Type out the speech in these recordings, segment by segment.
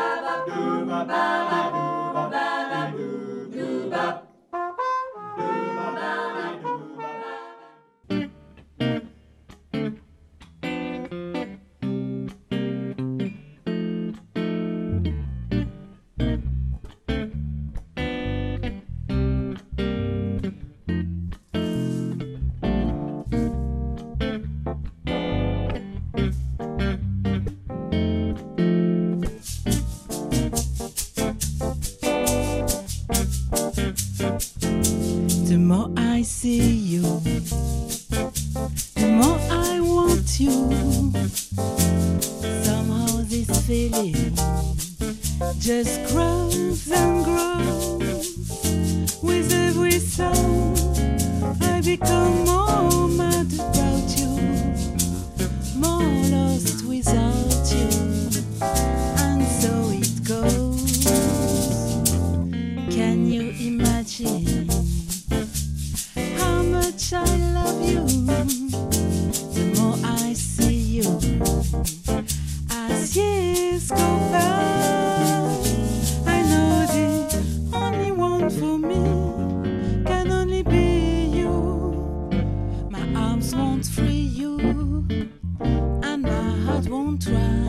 The more I see you, the more I want you. Somehow this feeling just grows and grows. With every song, I become more mad about you, more lost without you, and so it goes. Can you imagine how much I love you? The more I see you, as years go by, I know the only one for me can only be you. My arms won't free you, and my heart won't try.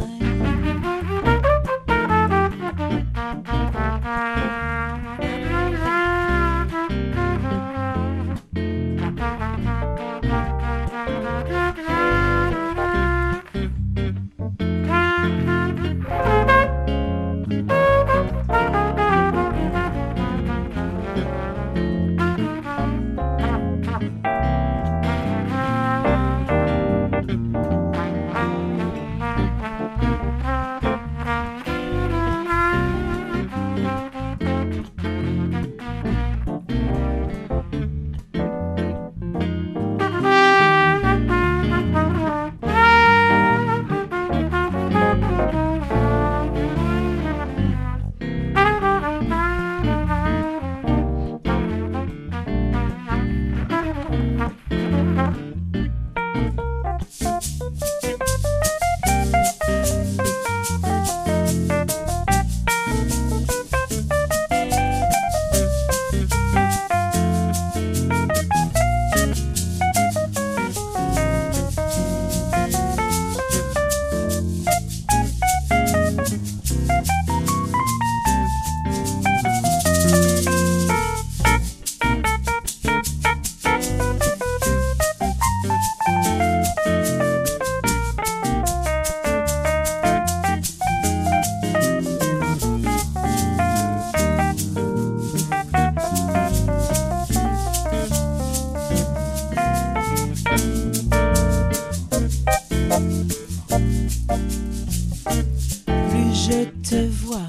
Je te vois,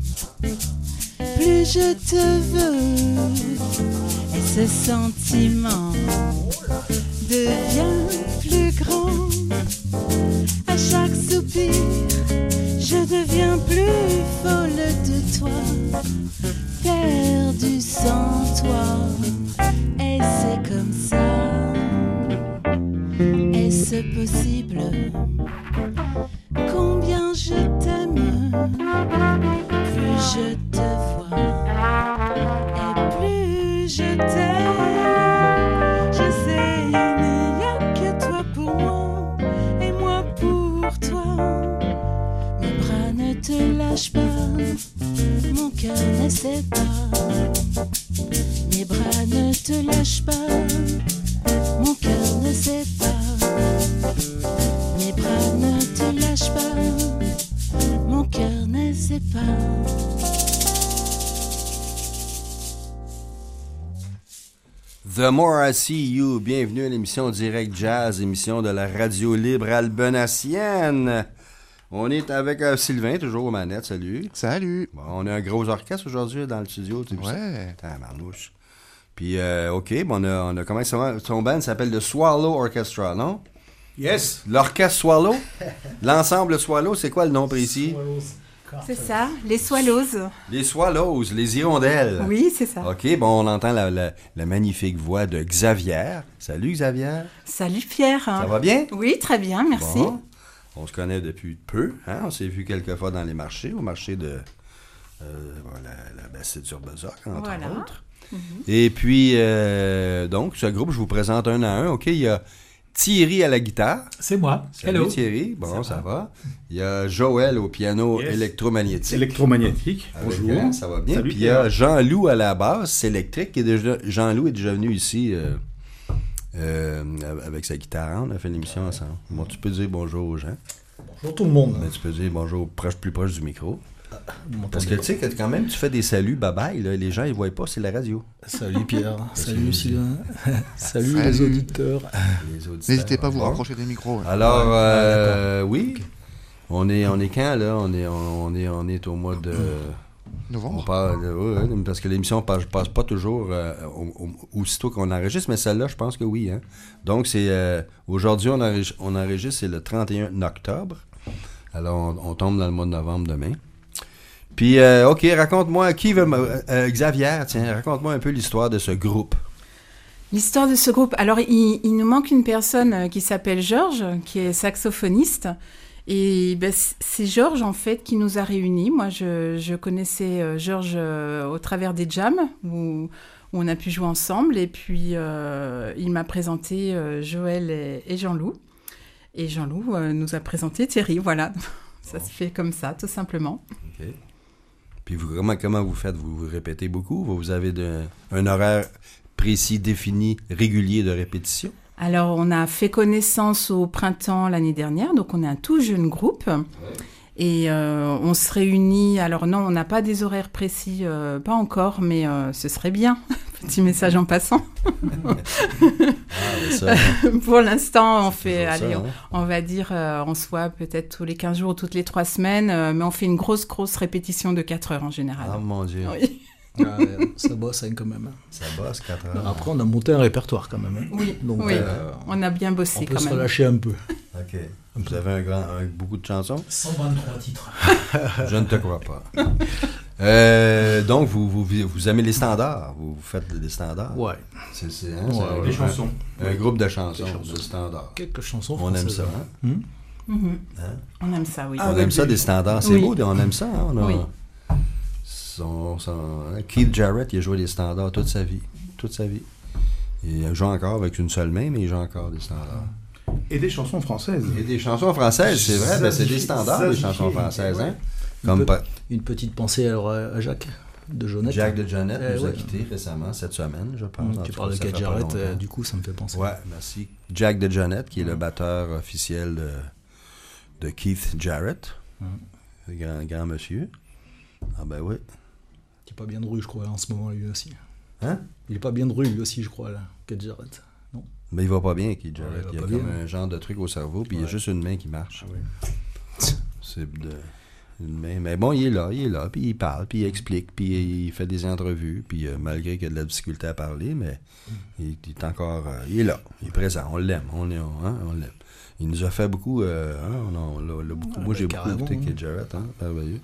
plus je te veux, et ce sentiment devient plus grand. À chaque soupir, je deviens plus folle de toi, perdue sans toi. Est-ce comme ça? Est-ce possible? Combien je t'aime, plus je te vois et plus je t'aime. Je sais, il n'y a que toi pour moi et moi pour toi. Mes bras ne te lâchent pas, mon cœur ne sait pas. Mes bras ne te lâchent pas, mon cœur ne sait pas. Mes bras ne te lâchent pas, mon cœur ne sait pas. The More I See You, bienvenue à l'émission Direct Jazz, émission de la radio libre albenacienne. On est avec Sylvain, toujours aux manettes, salut. Salut. Bon, on a un gros orchestre aujourd'hui dans le studio, tu sais. Ouais. Marlouche. Puis, OK, bon, on a commencé. Son band s'appelle The Swallow Orchestra, non? Yes. L'orchestre Swallow? L'ensemble Swallow, c'est quoi le nom précis? C'est ça, les Swallows. Les Swallows, les hirondelles. Oui, c'est ça. OK, bon, on entend la magnifique voix de Xavier. Salut, Xavier. Salut Pierre. Ça va bien? Oui, très bien, merci. Bon. On se connaît depuis peu. Hein? On s'est vu quelques fois dans les marchés, au marché de la Bastide-sur-Bezoc, entre autres. Et puis, donc, ce groupe, je vous présente un à un. OK, il y a Thierry à la guitare. C'est moi. Salut Hello. Thierry. Bon, ça va. Il y a Joël au piano électromagnétique. Électromagnétique. Bonjour. Ça va bien. Salut, Puis il y a Jean-Loup à la basse électrique. Jean-Loup est déjà venu ici avec sa guitare. On a fait l'émission ensemble. Bon, tu peux dire bonjour aux gens. Bonjour tout le monde. Mais tu peux dire bonjour plus proche du micro. Parce que tu sais que quand même, tu fais des saluts, bye-bye. Là, les gens, ils ne voient pas, c'est la radio. Salut Pierre. Salut Sylvain. Salut les auditeurs. N'hésitez pas à vous rapprocher des micros. Alors, oui. Okay. On est quand, là? On est au mois de... Novembre. Parce que l'émission passe pas toujours aussitôt qu'on enregistre, mais celle-là, je pense que oui. Hein? Donc, c'est aujourd'hui, on enregistre, c'est le 31 octobre. Alors, on tombe dans le mois de novembre demain. Puis, OK, raconte-moi, Xavier, tiens, raconte-moi un peu l'histoire de ce groupe. L'histoire de ce groupe. Alors, il nous manque une personne qui s'appelle Georges, qui est saxophoniste. Et ben, c'est Georges, en fait, qui nous a réunis. Moi, je connaissais Georges au travers des jams, où on a pu jouer ensemble. Et puis, il m'a présenté Joël et Jean-Loup. Et Jean-Loup nous a présenté Thierry, voilà. Ça se fait comme ça, tout simplement. OK. Puis comment vous faites? Vous répétez beaucoup? Vous avez un horaire précis, défini, régulier de répétition? Alors, on a fait connaissance au printemps l'année dernière, donc on est un tout jeune groupe. Ouais. Et on se réunit, alors non, on n'a pas des horaires précis, pas encore, mais ce serait bien. Petit message en passant. Pour l'instant, on fait, on va dire, on se voit peut-être tous les 15 jours ou toutes les 3 semaines, mais on fait une grosse répétition de 4 heures en général. Ah mon Dieu. Oui. Ça bosse quand même. Ça bosse 4 heures. Après, on a monté un répertoire quand même. Hein. Oui, donc, oui. On a bien bossé quand même. On peut se relâcher un peu. OK. Vous avez beaucoup de chansons? 123 titres. Je ne te crois pas. Donc, vous aimez les standards? Vous faites des standards? Ouais. C'est des chansons. Un groupe de chansons, de standards. Quelques chansons françaises. On aime ça, hein? Hein? On aime ça, oui. On aime ça, des standards. C'est beau, on aime ça. Hein? Oui. Keith Jarrett, il a joué des standards toute sa vie. Il joue encore avec une seule main, mais il joue encore des standards. Et des chansons françaises. C'est vrai. Ben, c'est des standards, des chansons françaises. Hein? Une petite pensée alors à Jacques de Jonette. Jacques de Jonette nous a quittés récemment, cette semaine, je pense. Tu parles de Keith Jarrett, du coup, ça me fait penser. Ouais, merci. Jack de Jonette, qui est le batteur officiel de Keith Jarrett. Grand monsieur. Ah ben oui. Il n'est pas bien de rue, je crois, en ce moment, lui aussi. Hein? Il n'est pas bien de rue, lui aussi, je crois, là, Keith Jarrett. Non? Mais il va pas bien, Keith Jarrett. Ouais, il a comme un genre de truc au cerveau, puis il y a juste une main qui marche. Ah, oui. C'est une main. Mais bon, il est là, puis il parle, puis il explique, puis il fait des entrevues, puis malgré qu'il a de la difficulté à parler, mais il est encore... il est là, il est présent, on l'aime, on l'aime. Il nous a fait beaucoup... on l'a beaucoup. Moi, j'ai beaucoup écouté Keith Jarrett, merveilleux.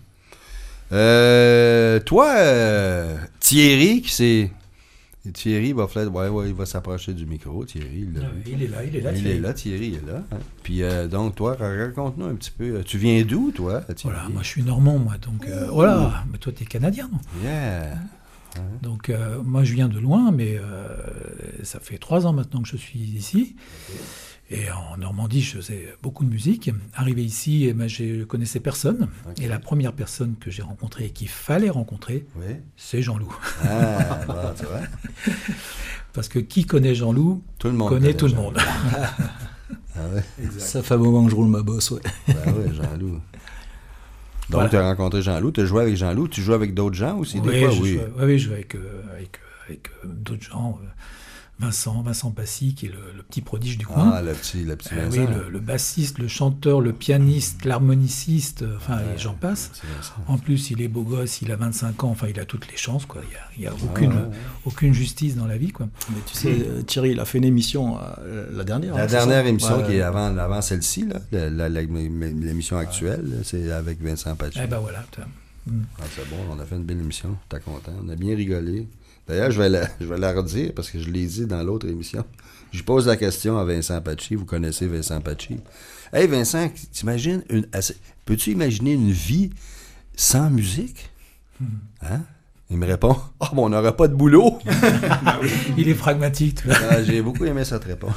Toi, Thierry, qui c'est... Thierry va il va s'approcher du micro. Thierry, il est là. Thierry est là. Hein. Puis donc, toi, raconte-nous un petit peu. Tu viens d'où, toi, Thierry? Voilà, moi, je suis normand, moi. Donc, voilà. Mais toi, t'es canadien, non? Yeah. Donc, moi, je viens de loin, mais ça fait 3 ans maintenant que je suis ici. Okay. Et en Normandie, je faisais beaucoup de musique. Arrivé ici, je connaissais personne. Okay. Et la première personne que j'ai rencontrée et qu'il fallait rencontrer, c'est Jean-Loup. Ah, bon, tu vois. Parce que qui connaît Jean-Loup connaît tout le monde. Ah ouais. Ça fait un moment que je roule ma bosse, ouais. Ben oui, Jean-Loup. Donc, voilà. Tu as rencontré Jean-Loup, tu as joué avec Jean-Loup. Tu joues avec d'autres gens aussi, des fois? Oui, je joue avec d'autres gens. Vincent Passy, qui est le petit prodige du coin. Ah, le petit Vincent. Oui, le bassiste, le chanteur, le pianiste, l'harmoniciste, enfin, et j'en passe. C'est Vincent. En plus, il est beau gosse, il a 25 ans, enfin, il a toutes les chances, quoi. Il y a aucune justice dans la vie, quoi. Mais tu sais, Thierry, il a fait une émission la dernière. La hein, dernière c'est ça émission Ouais. qui est avant celle-ci, là, l'émission actuelle, là, c'est avec Vincent Pachi. Eh ben voilà. C'est bon, on a fait une belle émission. T'es content? On a bien rigolé. D'ailleurs, je vais la redire parce que je l'ai dit dans l'autre émission. Je pose la question à Vincent Pachi. Vous connaissez Vincent Pachi? Hey Vincent, peux-tu imaginer une vie sans musique? Hein? Il me répond, on n'aurait pas de boulot. Il est pragmatique, tu vois. J'ai beaucoup aimé cette réponse.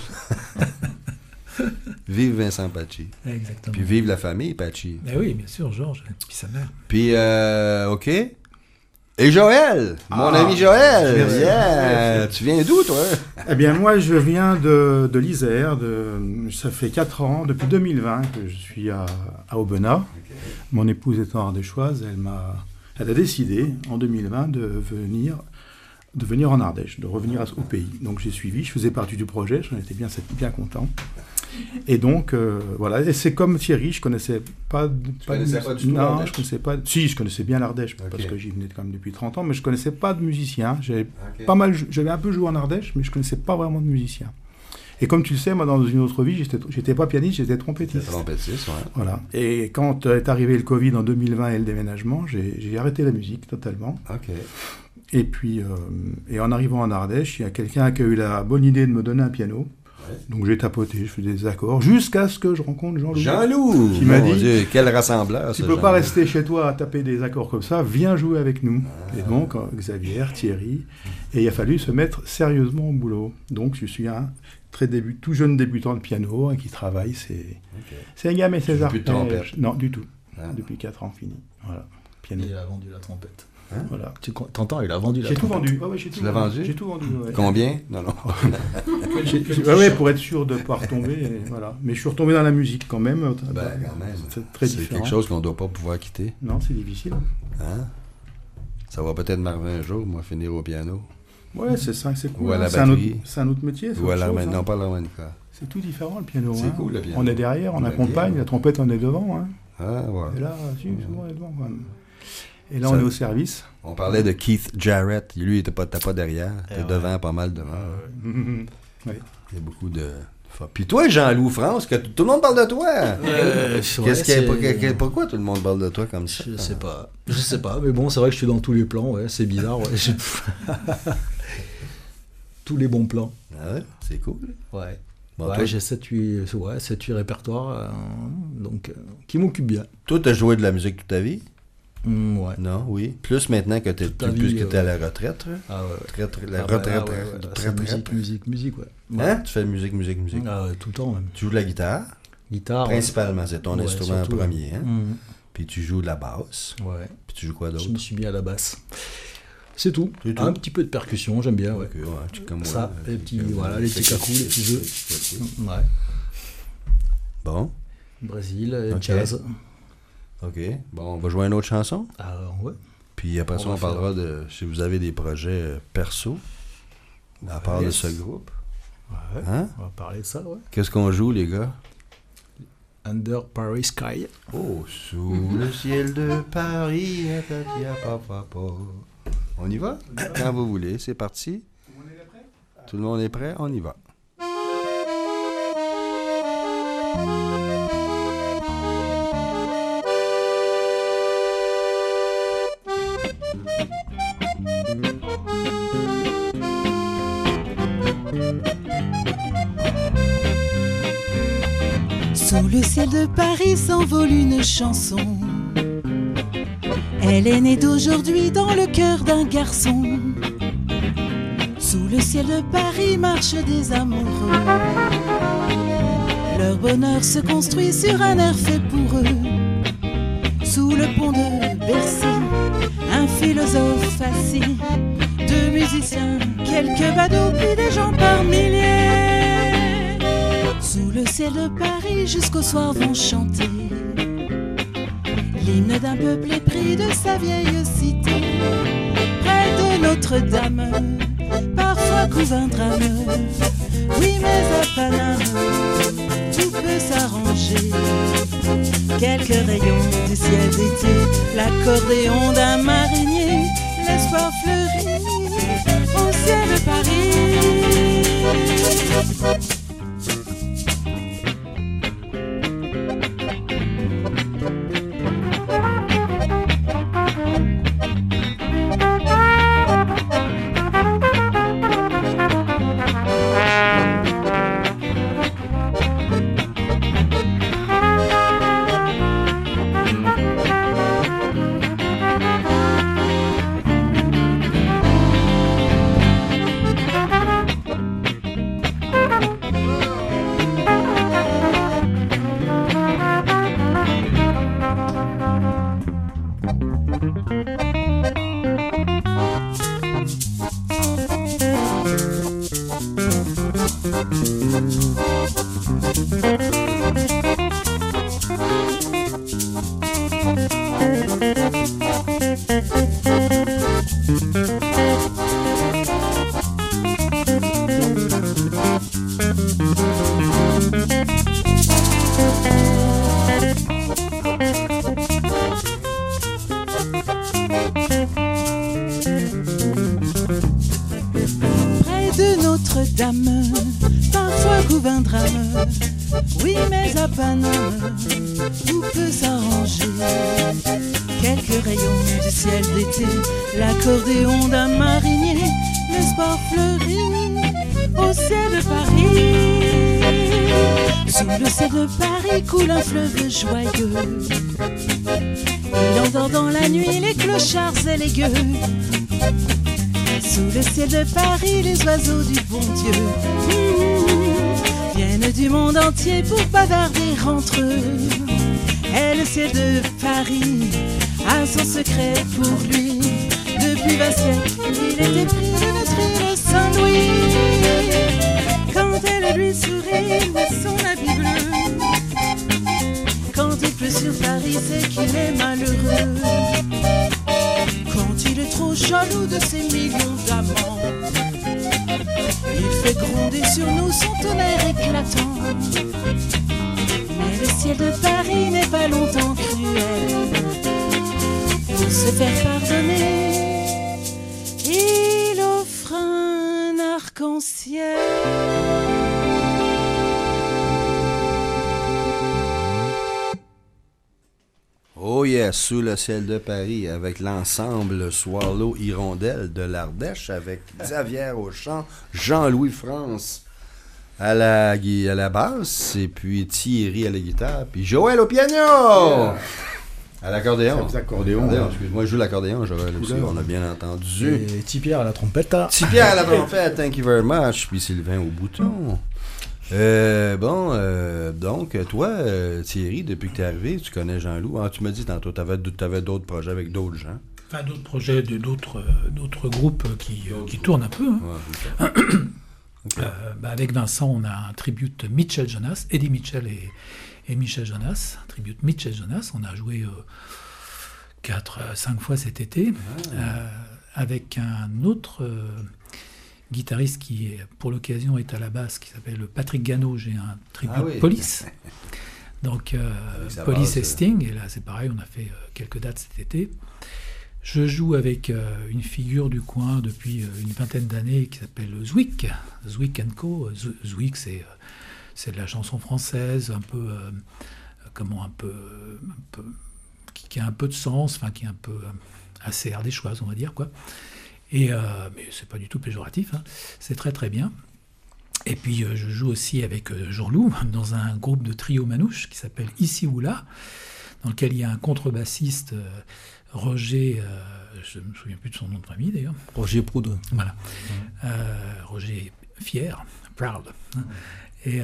Vive Vincent Pachi. Exactement. Puis vive la famille Pachi. Eh oui, bien sûr, Georges, puis sa mère. Puis, OK. Et Joël, mon ami Joël. Merci. Yeah. Tu viens d'où, toi? Eh bien, moi, je viens de l'Isère. Ça fait 4 ans, depuis 2020, que je suis à Aubenas. Mon épouse étant ardéchoise, elle a décidé, en 2020, de venir en Ardèche, de revenir au pays. Donc, j'ai suivi, je faisais partie du projet, j'en étais bien content. Et donc, voilà. Et c'est comme Thierry, je connaissais pas... connaissais pas du tout Non, l'Ardèche? je connaissais pas... Si, je connaissais bien l'Ardèche, parce Ok. que j'y venais quand même depuis 30 ans, mais je connaissais pas de musiciens. J'avais OK. j'avais un peu joué en Ardèche, mais je connaissais pas vraiment de musiciens. Et comme tu le sais, moi, dans une autre vie, j'étais pas pianiste, j'étais C'est trompettiste. trompettiste, ouais. Voilà. Et quand est arrivé le Covid en 2020 et le déménagement, j'ai arrêté la musique totalement. OK. Et puis, et en arrivant en Ardèche, il y a quelqu'un qui a eu la bonne idée de me donner un piano. Ouais. Donc j'ai tapoté, je faisais des accords, jusqu'à ce que je rencontre Jean-Loup. Jean-Loup! Qui m'a Mon dit, Dieu, quel rassembleur, Tu ça, peux pas Jean-Loup. rester chez toi à taper des accords comme ça, viens jouer avec nous. Et donc, Xavier, Thierry, et il a fallu se mettre sérieusement au boulot. Donc, je suis un tout jeune débutant de piano qui travaille. C'est un gars, mais César. joues plus de trompette? Non, du tout. Ah. Depuis 4 ans, fini. Voilà, piano. Il a vendu la trompette. Voilà. Tu t'entends, il a vendu la J'ai tout trompette. vendu. Ouais, j'ai tout Tu l'as vendu? J'ai tout vendu, ouais. Combien? Non. Ouais, pour être sûr de ne pas retomber. Et voilà. Mais je suis retombé dans la musique quand même. Ben, quand même. C'est très C'est différent. quelque chose qu'on ne doit pas pouvoir quitter. Non, c'est difficile. Hein? Ça va peut-être m'arriver un jour, moi, finir au piano. Ouais, c'est ça, c'est cool. Ou à la C'est un autre, batterie. c'est un autre métier. c'est Ou à autre chose, l'harmonica. hein. Non, pas à l'harmonica. C'est tout différent, le piano. C'est hein. cool, le piano. On est derrière, on Ben, accompagne, bien. la trompette, on est devant. Hein. Ah, ouais. Et là, souvent, on est devant. Quand même. Et là, Ça- on est au service. On parlait de Keith Jarrett. Lui, t'es pas derrière. T'es ouais. devant, pas mal devant. Oui. Il y a beaucoup de... Puis toi, Jean-Loup France, que tout le monde parle de toi. Pourquoi tout le monde parle de toi comme ça? Je sais pas, mais bon, c'est vrai que je suis dans tous les plans, ouais, c'est bizarre, ouais. Tous les bons plans. Ah ouais, c'est cool. Ouais. Bon, Ouais, toi, j'ai 7-8 répertoires, donc, qui m'occupent bien. toi, t'as joué de la musique toute ta vie? Ouais. Non, oui. Plus maintenant que t'es ta plus vie, que t'es à la retraite. Hein? Ah ouais. La Ah bah, retraite. ouais, ouais, de c'est retraite. musique, ouais. Hein? Tu fais musique. Ah ouais, tout le temps, même. Tu joues de la guitare. Guitare. Principalement, c'est ton Ouais, instrument surtout, premier. Hein? Mhm. Puis tu joues de la basse. Ouais. Puis tu joues quoi d'autre? Je me suis mis à la basse. C'est tout. C'est tout. Un petit peu de percussion, j'aime bien, ouais. Ok, ouais, tu comme moi. Ça, les petits, Comme voilà, moi. les petits C'est cacous, les petits jeux. ok. Ouais. Bon, Brésil, Ok. jazz. ok. Bon, on va jouer une autre chanson. Ouais. Puis après On ça, va on parlera de si vous avez des projets perso, à part de ce groupe. Ouais. Hein? On va parler de ça, ouais. Qu'est-ce qu'on joue, les gars? Under Paris Sky. Oh, sous le ciel de Paris. On y va? Quand vous voulez, c'est parti. Tout le monde est prêt? On y va. Sous le ciel de Paris s'envole une chanson. Elle est née d'aujourd'hui dans le cœur d'un garçon. Sous le ciel de Paris marchent des amoureux. Leur bonheur se construit sur un air fait pour eux. Sous le pont de Bercy, un philosophe assis, deux musiciens, quelques badauds, puis des gens par milliers. Sous le ciel de Paris jusqu'au soir vont chanter l'hymne d'un peuple épris de sa vieille cité. Près de Notre-Dame, parfois parfois couvre un drame. Oui, mais à Paname, tout peut s'arranger. Quelques rayons du ciel d'été, l'accordéon d'un marinier, l'espoir fleurit au ciel de Paris. Près de Notre-Dame, parfois couvre un drame. Oui, mais à Paname, tout peut s'arranger. Quelques rayons du ciel d'été, l'accordéon d'un marinier, l'espoir fleurit au ciel de Paris. Sous le ciel de Paris coule un fleuve joyeux. Il endort dans la nuit les clochards et les gueux. Sous le ciel de Paris, les oiseaux du bon Dieu viennent du monde entier pour bavarder entre eux. Et le ciel de Paris a son secret pour lui. Depuis 20 siècles, il était pris de notre île Saint-Louis. Quand elle lui sourit de son habit bleu, quand il pleut sur Paris, c'est qu'il est malheureux. Quand il est trop jaloux de ses millions d'amants, il fait gronder sur nous son tonnerre éclatant. Mais le ciel de Paris n'est pas longtemps cruel. Pour se faire pardonner, il offre un arc-en-ciel. Oh yes, sous le ciel de Paris, avec l'ensemble Swallow Hirondelle de l'Ardèche, avec Xavier au chant, Jean-Louis France à la basse, et puis Thierry à la guitare, puis Joël au piano! À l'accordéon. Excuse-moi, je joue l'accordéon, Joël aussi, on a bien entendu. Et Tipierre à la trompette. Tipierre à la trompette, thank you very much, puis Sylvain au bouton. Donc, toi, Thierry, depuis que tu es arrivé, tu connais Jean-Loup. Ah, tu m'as dit tantôt, tu avais d'autres projets avec d'autres gens. Enfin, d'autres projets, d'autres groupes qui tournent un peu. Hein. Ouais, okay. Avec Vincent, on a un tribute Mitchell Jonas, Eddie Mitchell et Michel Jonas. Un tribute Mitchell Jonas. On a joué 4-5 fois cet été avec un autre guitariste qui, pour l'occasion, est à la basse, qui s'appelle Patrick Gano. J'ai un tribute Police. Donc, Police et Sting. Et là, c'est pareil, on a fait quelques dates cet été. Je joue avec une figure du coin depuis une vingtaine d'années qui s'appelle Zwick & Co. Zwick, c'est de la chanson française, un peu qui a un peu de sens, enfin qui est un peu assez ardéchoise, on va dire, quoi. Et mais c'est pas du tout péjoratif, hein. C'est très très bien. Et puis je joue aussi avec Jean-Loup dans un groupe de trio manouche qui s'appelle Ici ou Là, dans lequel il y a un contrebassiste, Roger, je ne me souviens plus de son nom de famille d'ailleurs. Roger Proud. Voilà. Roger Fier, Proud. Et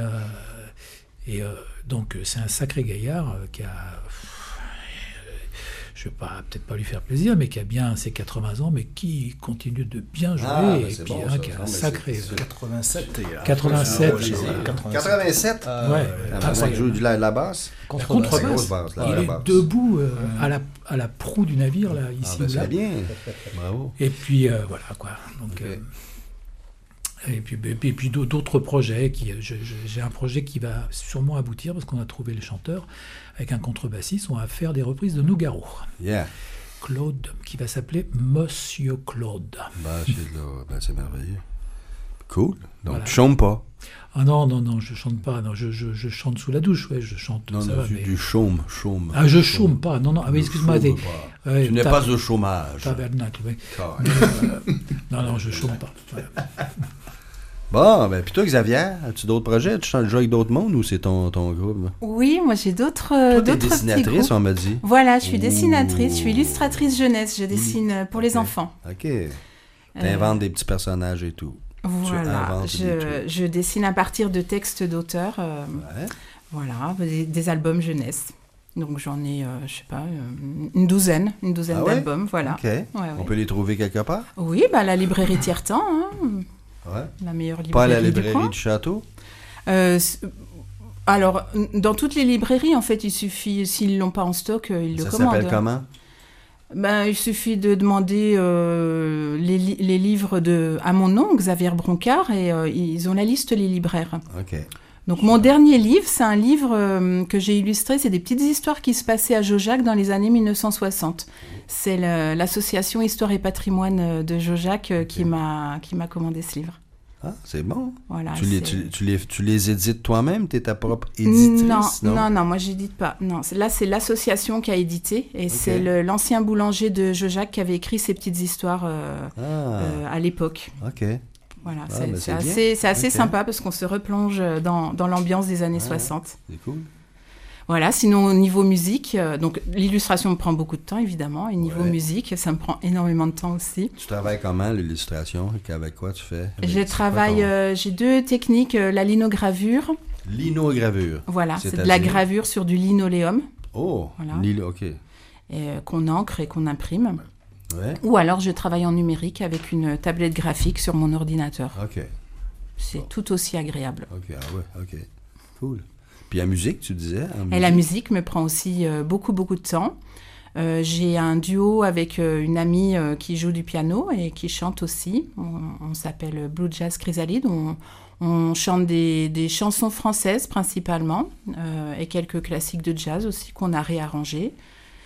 donc c'est un sacré gaillard qui a, je ne vais peut-être pas lui faire plaisir, mais qui a bien ses 80 ans, mais qui continue de bien jouer, et puis bon, qui a un sacré... 87. 87. 87 il joue de la basse. La contrebasse. Il est debout à la proue du navire, là, ici ou là. C'est bien. Bravo. Et puis, voilà, quoi. Donc, Et puis d'autres projets. J'ai un projet qui va sûrement aboutir parce qu'on a trouvé les chanteurs. Avec un contrebassiste, on va faire des reprises de Nougaro. Yeah. Claude, qui va s'appeler Monsieur Claude. C'est merveilleux. Cool. Donc, Voilà. tu chantes pas. Ah non, je chante pas. Non, je chante sous la douche, ouais, je chante. Non, ça non, va, du chaume. Ah, je chôme pas. Non, ah oui, excuse-moi. Tu n'es pas au chômage. Tabernacle, oui. Non, je chôme pas. Ouais. Bon, ben, puis toi, Xavier, as-tu d'autres projets? Tu joues avec d'autres mondes ou c'est ton groupe? Là? Oui, moi j'ai d'autres Toi, t'es petits dessinatrice, groupes. on m'a dit. Voilà, je suis dessinatrice, je suis Ouh. illustratrice jeunesse, je dessine pour les Ok. enfants. OK. T'inventes des petits personnages et tout. Voilà, inventes des trucs. je dessine à partir de textes d'auteurs, Ouais. voilà, des albums jeunesse. Donc j'en ai, je sais pas, une douzaine Ah ouais? d'albums, voilà. OK. Ouais. On peut les trouver quelque part? Oui, la librairie Tiertan, hein, Ouais. la meilleure librairie Pas à la du librairie coin. du château? Alors, dans toutes les librairies, en fait, il suffit, s'ils l'ont pas en stock, ils le Ça commandent. s'appelle comment? Il suffit de demander les livres à mon nom, Xavier Broncard, et ils ont la liste, les libraires. OK. Donc mon dernier livre, c'est un livre que j'ai illustré, c'est des petites histoires qui se passaient à Jaujac dans les années 1960. C'est l'association Histoire et Patrimoine de Jaujac qui m'a commandé ce livre. Ah, c'est bon. Voilà, Tu les édites toi-même? Tu es ta propre éditrice? Non, moi j'édite pas. Non, là c'est l'association qui a édité et c'est l'ancien boulanger de Jaujac qui avait écrit ces petites histoires à l'époque. OK. Voilà, ben c'est assez Ok. sympa parce qu'on se replonge dans l'ambiance des années 60. C'est cool. Voilà, sinon au niveau musique, donc l'illustration me prend beaucoup de temps évidemment, et niveau Ouais. musique, ça me prend énormément de temps aussi. Tu travailles comment, l'illustration? Avec quoi tu fais? J'ai deux techniques, la linogravure, Linogravure. voilà, c'est de la C'est-à-dire? gravure sur du linoléum, Oh, Voilà. OK. qu'on encre et qu'on imprime. Ouais. Ou alors je travaille en numérique avec une tablette graphique sur mon ordinateur. OK. C'est tout aussi agréable. OK, ah ouais, OK. Cool. Puis la musique, tu disais? Et la musique me prend aussi beaucoup de temps. J'ai un duo avec une amie qui joue du piano et qui chante aussi. On s'appelle Blue Jazz Chrysalide. On chante des chansons françaises principalement et quelques classiques de jazz aussi qu'on a réarrangés.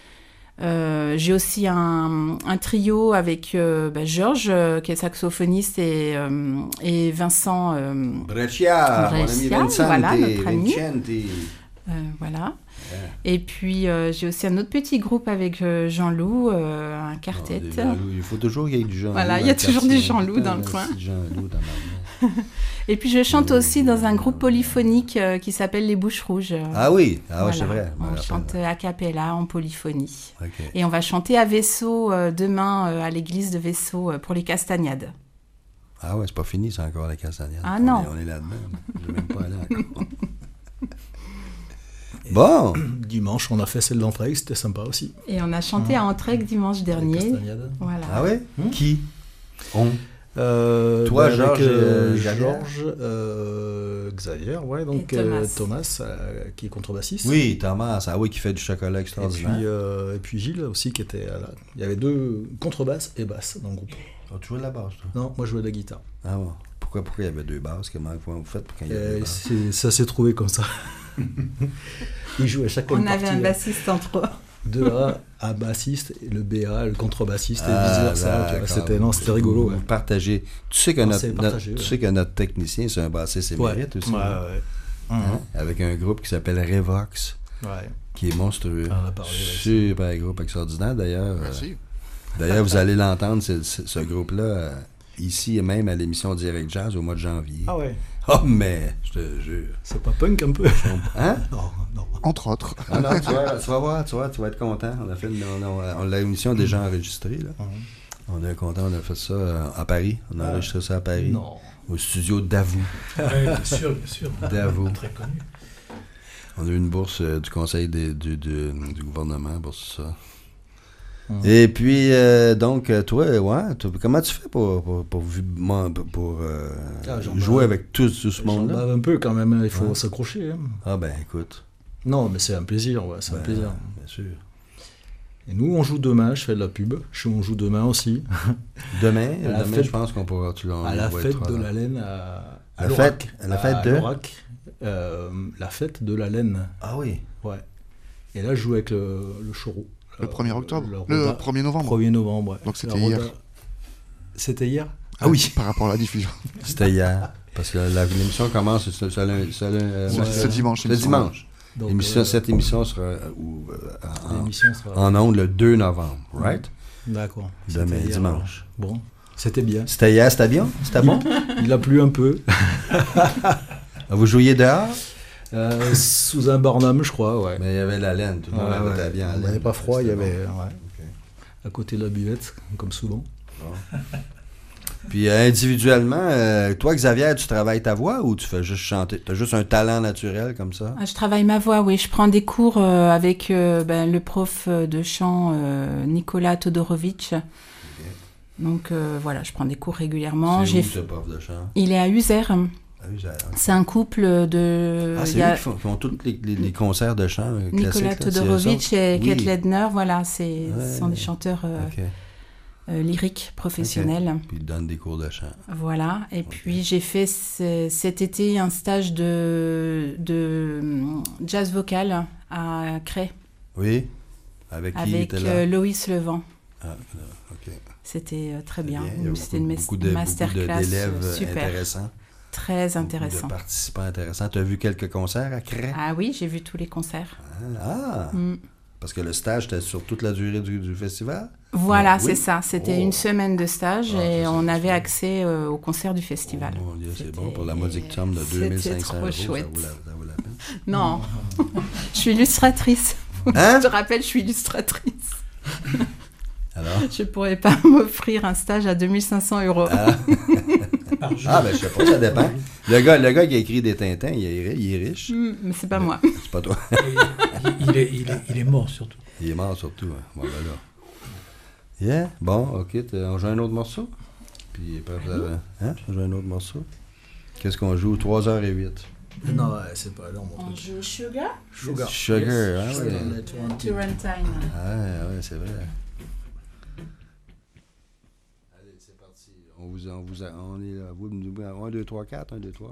J'ai aussi un trio avec Georges, qui est saxophoniste, et Vincent. Brescia, mon ami Brescia, Vincente. voilà, notre ami. Vincente. Voilà. Yeah. Et puis, j'ai aussi un autre petit groupe avec Jean-Loup, un quartet. Ah, des Jean-Loup. Il faut toujours qu'il y ait du Jean-Loup. Voilà, il y a toujours du Jean-Loup dans le coin. Jean-Loup dans ma main. Et puis, je chante aussi dans un groupe polyphonique qui s'appelle Les Bouches Rouges. Ah oui, Voilà. c'est vrai. On chante a cappella en polyphonie. OK. Et on va chanter à Vaisseau demain à l'église de Vaisseau pour les Castagnades. Ah ouais, c'est pas fini, c'est encore la castagnade. Ah non. On est là-dedans. Je vais même pas aller encore. Bon. Dimanche, on a fait celle d'Entraigues, c'était sympa aussi. Et on a chanté à Entraigues dimanche dernier. Castagnade. Voilà. Ah ouais? Qui? On. Toi, avec Georges, Xavier. Xavier, ouais, donc Et Thomas qui est contrebassiste. Oui, Thomas. Ah oui, qui fait du chocolat extraordinaire. Et puis Gilles aussi qui était là. Il y avait deux contrebasses et basses dans le groupe. Oh, tu jouais de la basse, toi? Non, moi je jouais de la guitare. Ah bon. Pourquoi il y avait deux basses? Comment vous faites pour qu'il y ait deux basses? Ça s'est trouvé comme ça. Ils jouaient chacun On une avait partie. un bassiste entre eux. De là, un bassiste, et le BA, le contrebassiste, et Ah, vice-versa. Tu vois, c'était rigolo. Vous Ouais. partagez. Tu sais que On notre, s'est partagé, tu ouais. sais que notre technicien, c'est un bassiste émérite aussi. Ouais, hein? ouais. Hein? Avec un groupe qui s'appelle Revox, Ouais. qui est monstrueux. On en a parlé, ouais. Super groupe extraordinaire, d'ailleurs. Merci. D'ailleurs, vous allez l'entendre, ce groupe-là, ici et même à l'émission Direct Jazz au mois de janvier. Ah ouais. Oh, mais, je te jure. C'est pas punk un peu? Hein? Non, non. Entre autres. Ah non, tu vas voir, tu vas être content. L'émission est déjà enregistrée, là. On est content, on a fait ça à Paris. On a enregistré ça à Paris. Non. Au studio Davout. Oui, bien sûr, bien sûr. Davout. Très connu. On a eu une bourse du conseil du gouvernement pour ça. Et puis, donc, toi, comment tu fais pour j'en jouer bave. avec tout ce J'en monde-là? bave un peu quand même, il faut Ouais. s'accrocher. Hein. Ah ben, écoute. Non, mais c'est un plaisir, ouais, c'est un plaisir. Bien sûr. Et nous, on joue demain, je fais de la pub. On joue demain aussi. Demain, À la demain fête- je pense qu'on pourra... À la fête de la laine à La Lorac. fête- la fête de- Lorac. La fête de la laine. Ah oui. Ouais. Et là, je joue avec le choro. Le 1er octobre. le Le Roda- 1er novembre. 1er novembre, ouais. Donc c'était La Roda- hier. C'était hier. Ah oui. Par rapport à la diffusion. C'était hier. Parce que l'émission commence Ce dimanche. il le me semble. dimanche. Donc, Cette émission sera l'émission sera... en ondes le 2 novembre, right? D'accord. Demain, C'était hier, dimanche. alors. Bon, c'était bien. C'était hier, c'était bien? C'était bon? Il a plu un peu. Vous jouiez dehors? Sous un barnum, je crois, ouais. Mais il y avait la laine, tout le monde Ouais, avait ouais. bien la Il laine. n'avait pas froid, il y C'était avait... bon. ouais. À côté de la buvette, comme souvent. Puis individuellement, toi, Xavier, tu travailles ta voix ou tu fais juste chanter? Tu as juste un talent naturel comme ça? Je travaille ma voix, oui. Je prends des cours avec le prof de chant Nicolas Todorovitch. Donc voilà, je prends des cours régulièrement. C'est où ce prof de chant? Il est à Uzer. Ah oui, C'est un couple de... Ah, c'est il y a eux qui font tous les concerts de chant classiques. Nicolas là, c'est Todorovitch eux et autres? Kate Oui. Ledner, voilà, ce Ouais. sont des chanteurs OK. lyriques professionnels. Puis ils donnent des cours de chant. Voilà, et puis j'ai fait cet été un stage de jazz vocal à Cray Oui? Avec qui avec était là? Loïs Levent. Ah, OK. C'était très C'est bien. Il y a C'était une beaucoup de- masterclass d'élèves super, intéressants. très Beaucoup intéressant. de participants intéressants. Tu as vu quelques concerts à Cray? Ah oui, j'ai vu tous les concerts. Ah! Mm. Parce que le stage, était sur toute la durée du festival? Voilà, Oui. c'est ça. C'était Oh. une semaine de stage Ah, et ça, on c'est avait super. accès au concert du festival. Oh mon Dieu, c'est C'était- bon. Pour la modique somme de c'était 2500 trop €, chouette. ça vaut la peine. Non, je suis illustratrice. Hein? Je rappelle, je suis illustratrice. Alors? Je pourrais pas m'offrir un stage à 2500 €. Ah, ben je sais pas, ça dépend. Le gars qui a écrit des Tintins, il est riche. Mais c'est pas moi. C'est pas toi. Il est mort surtout. Il est mort surtout. Hein. Bon, ben là. Yeah, bon, ok, on joue un autre morceau. Puis après, hein? On joue un autre morceau. Qu'est-ce qu'on joue? 3h08. Non, c'est pas long, mon On truc. joue Sugar Sugar. Sugar, hein, Sugar. ouais. Turrentine. Ah, ouais, c'est vrai. Allez, c'est parti. On est là. 1, 2, 3, 4. 1, 2, 3.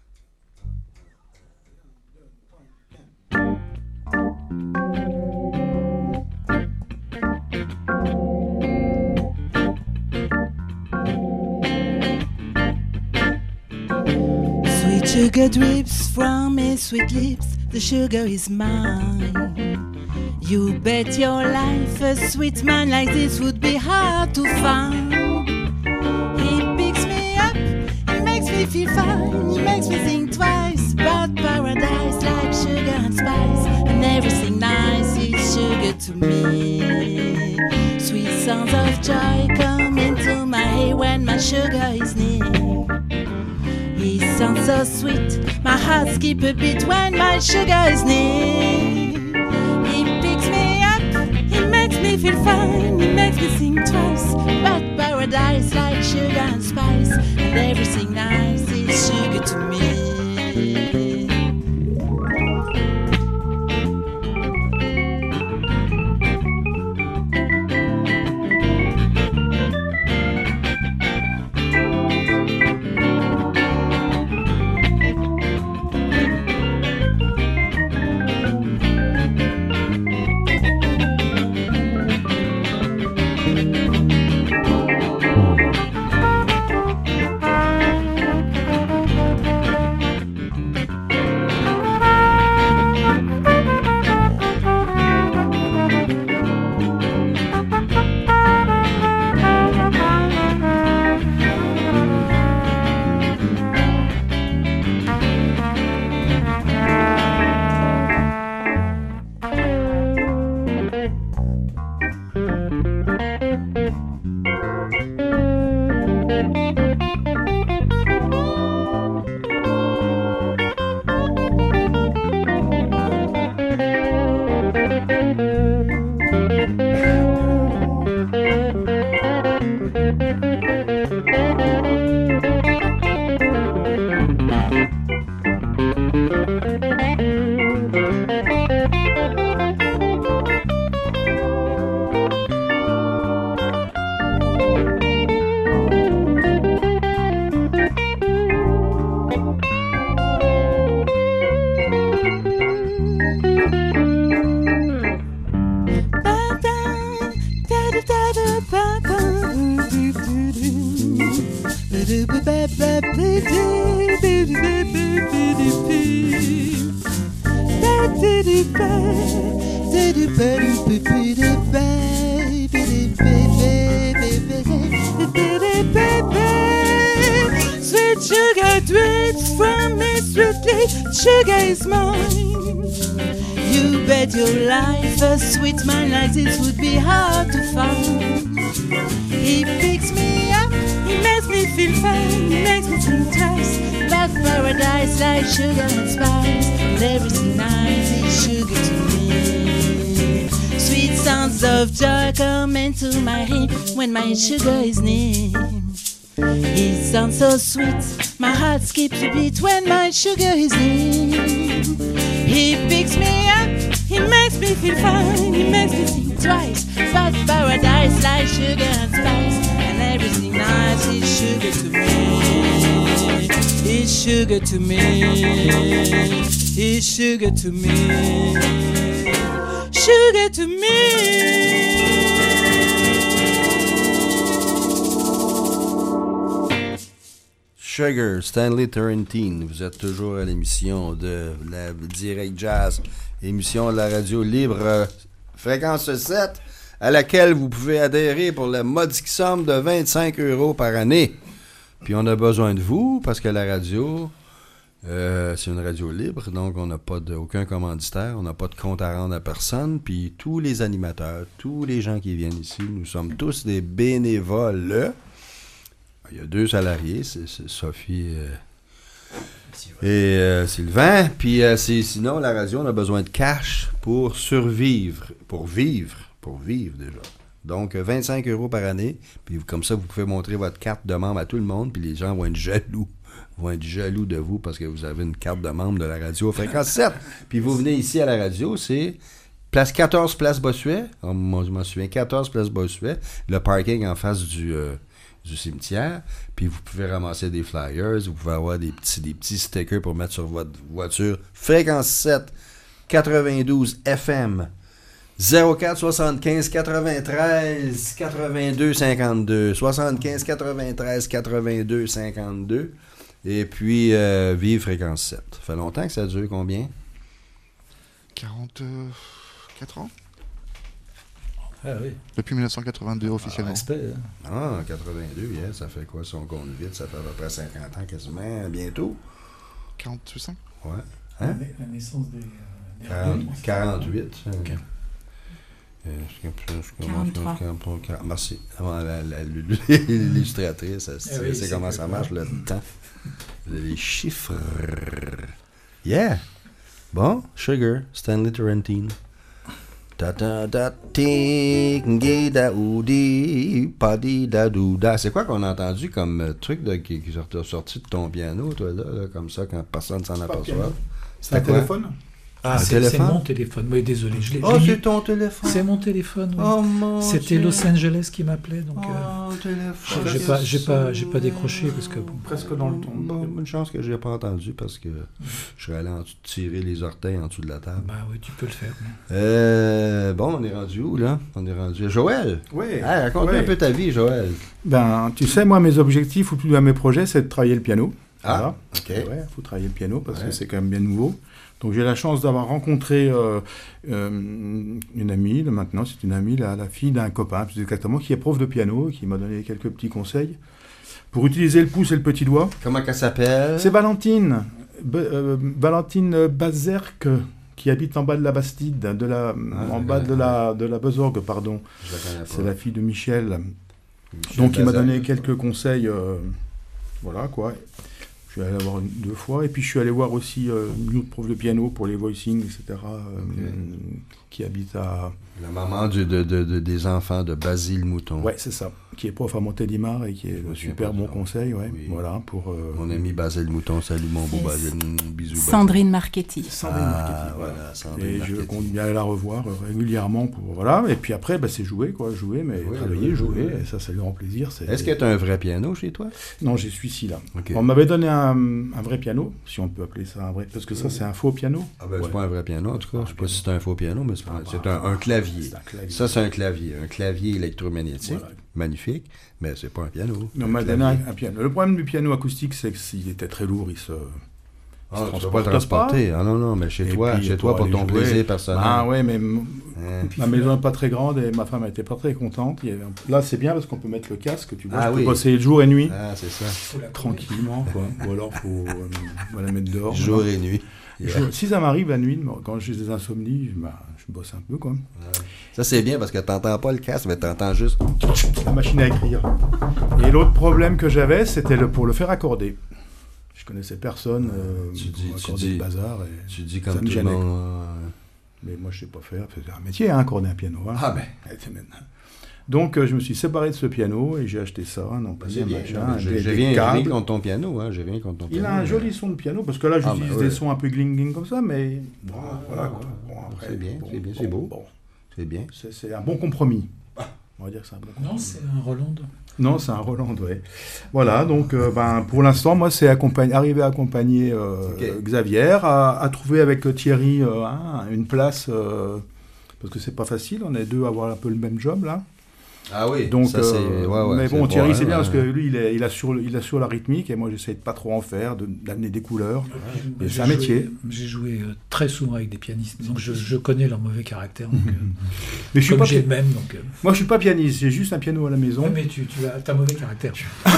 Sweet sugar drips from his sweet lips. The sugar is mine. You bet your life a sweet man like this would be hard to find. He picks me up, he makes me feel fine. He makes me think twice about paradise, like sugar and spice. And everything nice is sugar to me. Sweet sounds of joy come into my head when my sugar is near. He sounds so sweet, my heart skip a beat when my sugar is near. He picks me up, he makes me feel fine, he makes me think twice about paradise like sugar and spice, and everything nice is sugar to me. Sweet sugar drips from me sweetly, sugar is mine. You bet your life a sweet man like this would be hard to find. He picks me up, he makes me feel fine, he makes me think twice. Like paradise, like sugar and spice, and everything nice is sugar to me. Sweet sounds of joy come into my head when my sugar is near. He sounds so sweet, my heart skips a beat when my sugar is near. He picks me up, he makes me feel fine, he makes me think twice. But paradise like sugar and spice, and everything nice is sugar to me. It's sugar to me. It's sugar to me. Sugar to me. Sugar, Stanley Turrentine. Vous êtes toujours à l'émission de la Direct Jazz, émission de la radio libre fréquence 7, à laquelle vous pouvez adhérer pour la modique somme de 25 € par année. Puis on a besoin de vous parce que la radio, c'est une radio libre, donc on n'a pas aucun commanditaire, on n'a pas de compte à rendre à personne. Puis tous les animateurs, tous les gens qui viennent ici, nous sommes tous des bénévoles. Il y a 2 salariés, c'est Sophie et Sylvain. Puis sinon, la radio, on a besoin de cash pour survivre, pour vivre déjà. Donc, 25 € par année. Puis comme ça, vous pouvez montrer votre carte de membre à tout le monde. Puis les gens vont être jaloux de vous parce que vous avez une carte de membre de la radio Fréquence 7. Puis vous venez ici à la radio, c'est 14 Place Bossuet. Je m'en souviens, 14 Place Bossuet. Le parking en face du cimetière, puis vous pouvez ramasser des flyers, vous pouvez avoir des petits stickers pour mettre sur votre voiture. Fréquence 7, 92 FM, 04 75 93 82 52, 75 93 82 52, et puis vive Fréquence 7. Ça fait longtemps que ça dure, combien? 44 ans. Ah oui. Depuis 1982 officiellement. Respect. Ah, 82, yeah, ça fait quoi si on compte vite? Ça fait à peu près 50 ans quasiment, bientôt. 45? Ouais. Hein? La naissance des 48. Ok. 43. Merci. L'illustratrice, elle sait comment ça marche, le temps. Les chiffres. Yeah. Bon, Sugar, Stanley Turrentine. C'est quoi qu'on a entendu comme truc qui est sorti de ton piano, toi, là, comme ça, quand personne s'en aperçoit? C'est un téléphone? Ah, c'est mon téléphone. Oui, désolé. C'est ton téléphone. C'est mon téléphone. Oui. Oh, mon C'était Dieu. Los Angeles qui m'appelait. Donc, téléphone. j'ai pas décroché parce que. Presque dans le ton. Une chance que je n'ai pas entendu parce que je serais allé tirer les orteils en dessous de la table. Bah oui, tu peux le faire. Bon, on est rendu où, là? On est rendu... Joël! Oui. Hey, raconte-moi un peu ta vie, Joël. Ben, tu sais, moi, mes objectifs ou plus à mes projets, c'est de travailler le piano. Ah, Voilà. OK. Ouais, faut travailler le piano parce Ouais. que c'est quand même bien nouveau. Donc j'ai la chance d'avoir rencontré une amie, maintenant c'est une amie, la fille d'un copain, plus exactement, qui est prof de piano, qui m'a donné quelques petits conseils pour utiliser le pouce et le petit doigt. Comment qu'elle s'appelle? C'est Valentine, Valentine Bazerque, qui habite en bas de la Bastide, en bas de la Besorgue, pardon. Je la connais pas. C'est la fille de Michel. Michel Donc il m'a Bazin. donné quelques conseils, voilà quoi. Je suis allé la voir 2 fois, et puis je suis allé voir aussi une autre prof de piano pour les voicings, etc., qui habite à... La maman des enfants de Basile Mouton. Ouais, c'est ça, qui est prof à Montélimar et qui est Je me un souviens super pas du bon nom. conseil, ouais. Oui. Voilà, pour... Mon ami Basile Mouton, salut mon beau Yes. Basile, bisous. Basile. Sandrine Marchetti. Sandrine Marchetti, Voilà, Sandrine Et je Marchetti. compte bien aller la revoir régulièrement pour... Voilà, et puis après, bah, c'est jouer, mais Oui, travailler, oui, jouer, oui. et ça lui rend plaisir. Est-ce que tu as un vrai piano chez toi? Non, j'ai celui-ci, là. OK. On m'avait donné un vrai piano, si on peut appeler ça un vrai, parce que ça c'est un faux piano. Ah ben, Ouais. c'est pas un vrai piano, en tout cas. Je sais pas si c'est un faux piano, mais c'est Ah, un clavier. C'est un clavier. Ça, c'est un clavier électromagnétique, Voilà. magnifique, mais c'est pas un piano. On m'a donné un piano. Le problème du piano acoustique, c'est que s'il était très lourd, il se Ah, tu peux transporte pas le transporter. Ah non, mais Et chez toi puis, pour aller ton jouer. plaisir personnel. Ah ouais, mais Hein. ma maison n'est pas très grande et ma femme n'était pas très contente. Là, c'est bien parce qu'on peut mettre le casque, tu vois, Ah je peux oui. bosser jour et nuit, Ah, c'est ça. Faut la tranquillement, quoi. Ou alors, faut la mettre dehors. Jour et nuit. Si ça m'arrive la nuit, quand j'ai des insomnies, je bosse un peu, quoi. Ça, c'est bien parce que t'entends pas le casque, mais t'entends juste. La machine à écrire. Et l'autre problème que j'avais, c'était pour le faire accorder. Je connaissais personne Tu dis- pour tu accorder dis- le bazar. Et Tu dis ça comme me tout le gênait, monde. mais moi, je sais pas faire. C'est un métier, hein, accorder un piano. Hein. Ah ben. Donc, je me suis séparé de ce piano et j'ai acheté ça. Non, C'est bien. machin, J'ai des rien câbles. contre ton piano. Hein. J'ai rien contre ton Il piano. a un joli son de piano, parce que là, Ah, j'utilise ben, ouais. des sons un peu gling-gling comme ça, mais bon, voilà quoi. ouais. Bon, après, C'est bien, bon, c'est bien, bon, c'est beau. bon. C'est bien. C'est un bon compromis. On va dire que c'est un bon compromis. Non, c'est un Roland. Non, c'est un Roland, ouais. Voilà, donc pour l'instant, moi, c'est arriver à accompagner Xavier, à trouver avec Thierry une place, parce que c'est pas facile, on est deux à avoir un peu le même job, là. Ah oui. Donc, ça, c'est... ouais, mais bon, c'est Thierry, pas- c'est bien, hein, parce que lui, il assure la rythmique, et moi, j'essaie de pas trop en faire, d'amener des couleurs. Et c'est un métier. J'ai joué très souvent avec des pianistes, donc je connais leur mauvais caractère. Donc, Mais je suis comme pas j'ai le même, donc... Moi, je suis pas pianiste, j'ai juste un piano à la maison. Ouais, mais tu as mauvais caractère.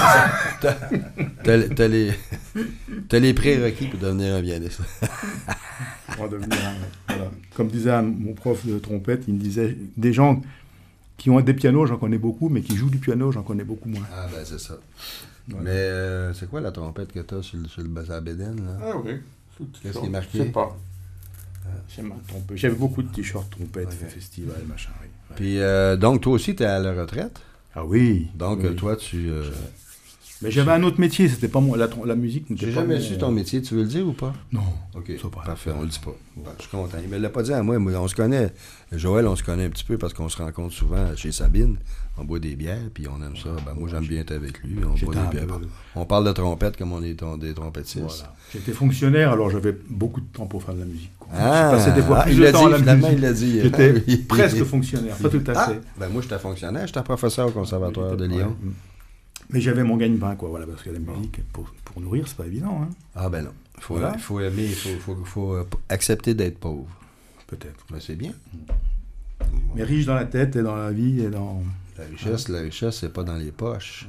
T'as les prérequis pour devenir un pianiste. On va devenir voilà. Comme disait mon prof de trompette, il me disait, des gens qui ont des pianos, j'en connais beaucoup, mais qui jouent du piano, j'en connais beaucoup moins. Ah ben, c'est ça. Voilà. Mais c'est quoi la trompette que t'as sur le bazar bédaine, là? Ah oui. Qu'est-ce qui est marqué? Je sais pas. J'aime ma trompette. J'avais beaucoup de t-shirts trompette, Ok. festival, machin. Oui. Ouais. Puis, donc, toi aussi, t'es à la retraite. Ah oui. Donc, oui. toi, tu... Mais j'avais un autre métier, c'était pas moi. La musique n'était J'ai pas jamais mon- su ton métier, tu veux le dire ou pas? Non. OK, Ça va. parfait, on le dit pas. Ben, je suis content. Il me l'a pas dit à moi. On se connaît. Joël, on se connaît un petit peu parce qu'on se rencontre souvent chez Sabine. On boit des bières, puis on aime ça. Ben, moi, j'aime bien être avec lui. On boit J'étais des un bières. peu- On parle de trompette comme on est des trompettistes. Voilà. J'étais fonctionnaire, alors j'avais beaucoup de temps pour faire de la musique. Quoi. Ah, je passais des fois plus il de l'a temps dit, à la finalement, musique. il l'a dit. J'étais Ah oui. presque fonctionnaire, pas tout à Ah, fait. ben moi, j'étais fonctionnaire, j'étais professeur au Conservatoire de Lyon. Ouais. Mais j'avais mon gagne-pain, quoi, voilà, parce que la musique, pour nourrir, c'est pas évident, hein. Ah ben non. Voilà. Il faut aimer, il faut accepter d'être pauvre. Peut-être. Ben, c'est bien. Mais riche dans la tête et dans la vie et dans... La richesse, c'est pas dans les poches.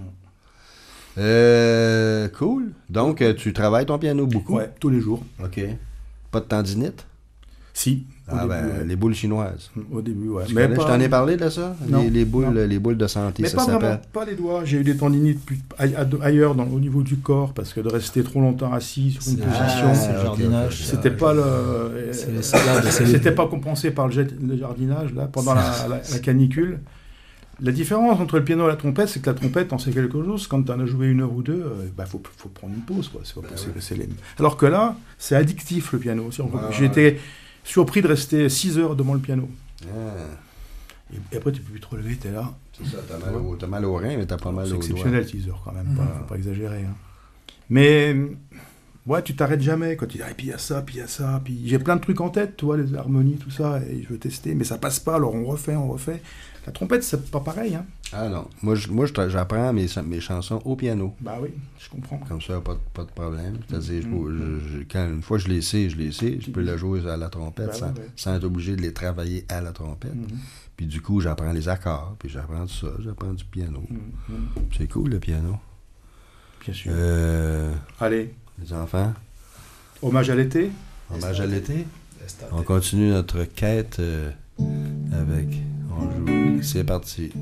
Cool. Donc, tu travailles ton piano beaucoup? Ouais, tous les jours. OK. Pas de tendinite? Si. Au Ah début, ben, ouais. les boules chinoises. Au début, ouais. Tu connais? pas- Je t'en ai parlé de ça? Non. Les boules, Non. les boules de santé, Mais ça pas vraiment, s'appelle. pas les doigts. J'ai eu des tendinites ailleurs, au niveau du corps, parce que de rester trop longtemps assis sur une C'est- position, c'est le ok, jardinage. ok. c'était pas le... C'est les salades, c'est les- C'était pas compensé par le jardinage, là, pendant la canicule. La différence entre le piano et la trompette, c'est que la trompette, t'en sais quelque chose. Quand t'en as joué 1 heure ou 2, faut prendre une pause, quoi. C'est pas possible. ouais. Alors que là, c'est addictif, le piano. J'ai été surpris de rester 6 heures devant le piano. Ah, Et après, tu peux plus te relever, t'es là. c'est ça, t'as mal au rein, mais t'as pas mal C'est au doigt. exceptionnel, 6 heures, quand même. Faut pas exagérer. Hein. Mais, ouais, tu t'arrêtes jamais. Quand tu dis, et puis il y a ça, puis il y a ça. Puis j'ai plein de trucs en tête, tu vois, les harmonies, tout ça, et je veux tester. Mais ça passe pas, alors on refait. La trompette, c'est pas pareil, hein. Ah non. Moi, j'apprends mes chansons au piano. Bah oui, je comprends. Comme ça, pas de problème. C'est-à-dire, une fois que je les sais, je peux la jouer à la trompette Ben ouais. sans être obligé de les travailler à la trompette. Mhm. Puis du coup, j'apprends les accords, puis j'apprends tout ça, j'apprends du piano. Mhm. C'est cool, le piano. Bien sûr. Allez, Les enfants, hommage à l'été. hommage à l'été. On continue notre quête avec... On joue. C'est parti.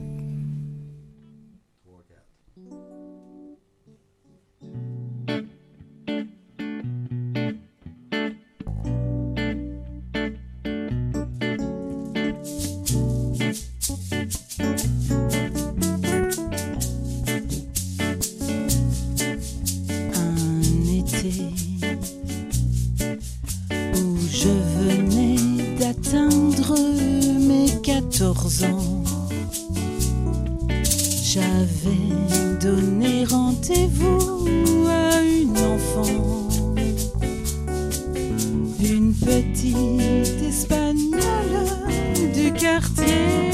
Un été où je venais d'atteindre mes 14 ans. J'avais donné rendez-vous à une enfant Une petite espagnole du quartier.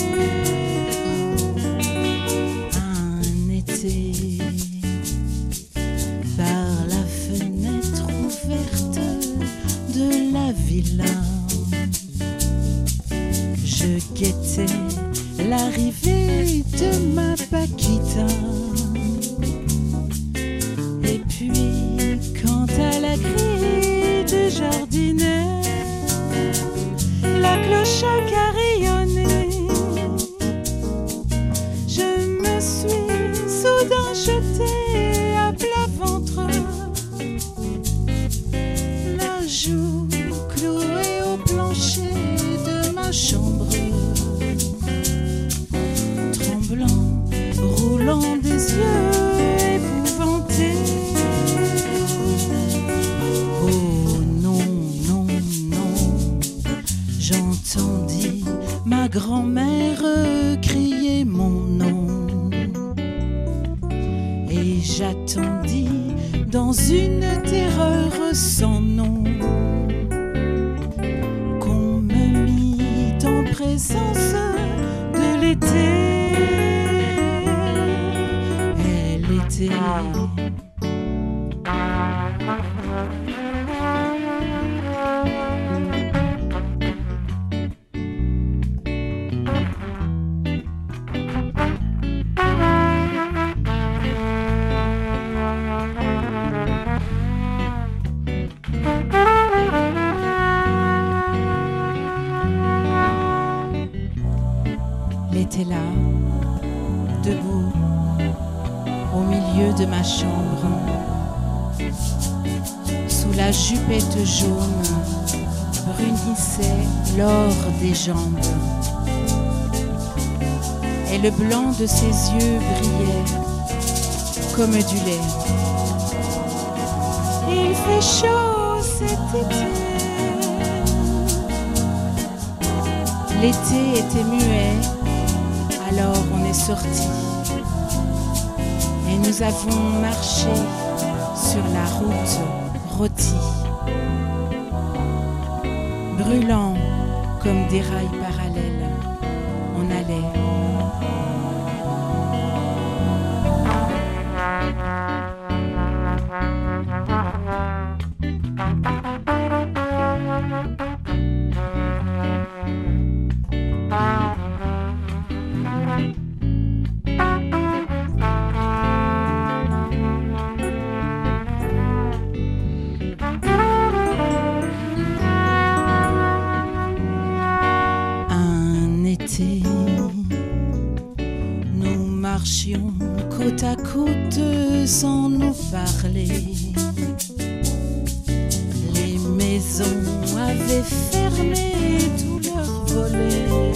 Un été, par la fenêtre ouverte de la villa, je guettais l'arrivée de ma Paquita. Et puis, quand elle a crié du jardinet, la cloche a carillonné, je me suis soudain jetée à plat ventre, la joue clouée au plancher de ma chambre, tremblant, roulant des yeux épouvantés. Oh non, non, non, j'entendis ma grand-mère crier mon nom. Et j'attendis dans une terreur sans nom qu'on me mit en présence de l'été. Elle était était là, debout, au milieu de ma chambre, sous la jupette jaune, brunissait l'or des jambes, et le blanc de ses yeux brillait comme du lait. Il fait chaud cet été. L'été était muet. Alors on est sortis et nous avons marché sur la route rôtie, brûlant comme des rails parallèles. On allait. Nous marchions côte à côte sans nous parler. Les maisons avaient fermé tous leurs volets.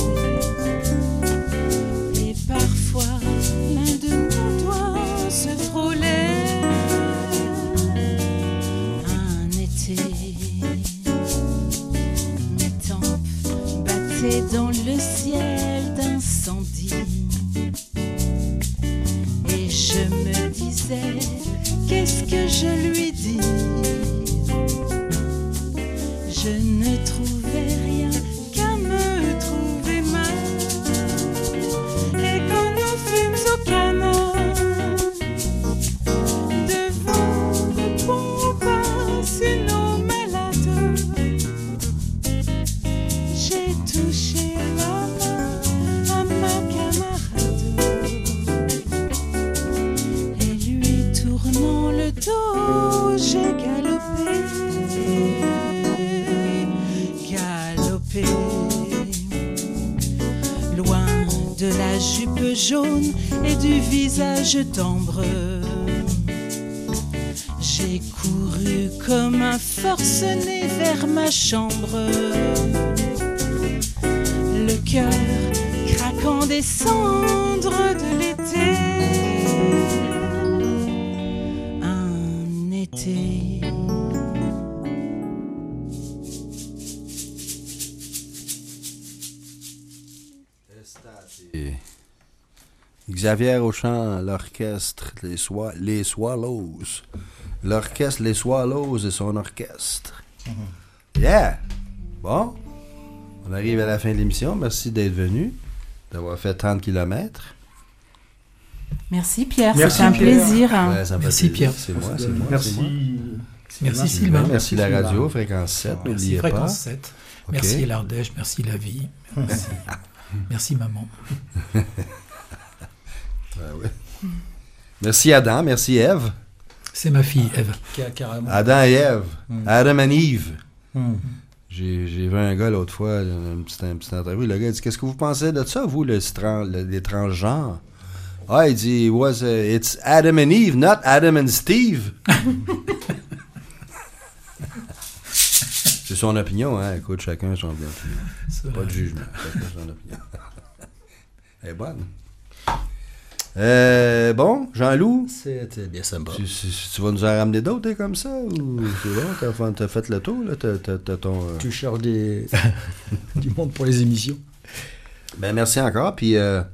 Et parfois l'un de nos doigts se frôlait. Un été, mes tempes battaient dans le ciel d'incendie. Et je me disais, qu'est-ce que je lui dis? Je ne trouvais rien qu'à me trouver mal. Et quand nous fûmes au canard, devant le pont passe une eau malade, j'ai touché la main à ma camarade. Et lui tournant le dos, j'ai galopé. Loin de la jupe jaune et du visage d'ambre, j'ai couru comme un forcené vers ma chambre, le cœur craquant des cendres de l'été. Un été. Xavier au chant, l'orchestre, les Swallows. L'orchestre Les Swallows et son orchestre. Yeah! Yeah! Bon, on arrive à la fin de l'émission. Merci d'être venu, d'avoir fait 30 km. Merci Pierre, Merci, c'était un Pierre. plaisir. Ouais, ça me fait Merci, plaisir. Pierre. C'est moi, c'est moi. Merci. c'est moi. Merci Sylvain. Merci la radio, Fréquence 7, Merci n'oubliez pas. Fréquence 7. Ok. Merci l'Ardèche, merci la vie. Merci, merci maman. Ouais. Merci Adam, merci Ève. C'est ma fille Ève. Carrément. Adam et Ève. Mm. Adam and Eve. Mm. J'ai vu un gars l'autre fois, une petite interview. Le gars dit, qu'est-ce que vous pensez de ça, vous, les transgenres? Ah, il dit, it's Adam and Eve, not Adam and Steve. C'est son opinion, hein. Écoute, chacun son opinion. Pas de jugement. Chacun son opinion. Elle est bonne. Bon, Jean-Loup, C'était bien sympa. tu vas nous en ramener d'autres comme ça? Ou c'est bon, t'as fait le tour, là? T'as ton... Tu cherches du monde pour les émissions. Ben, merci encore, puis